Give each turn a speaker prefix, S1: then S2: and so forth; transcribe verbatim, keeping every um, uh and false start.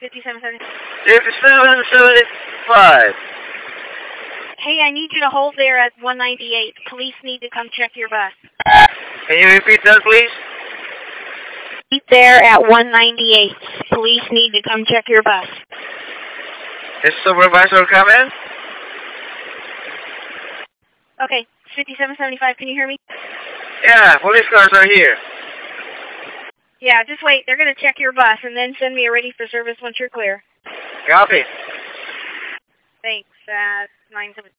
S1: fifty-seven seventy.
S2: fifty-seven seventy-five.
S1: Hey, I need you to hold there at one ninety-eight. Police need to come check your bus.
S2: Can you repeat that, please?
S1: Meet there at one ninety-eight. Police need to come check your bus.
S2: Is supervisor coming?
S1: Okay, fifty-seven seventy-five, can you hear me?
S2: Yeah, police cars are here.
S1: Yeah, just wait. They're going to check your bus and then send me a ready for service once you're clear.
S2: Copy.
S1: Thanks. Uh, nine seven.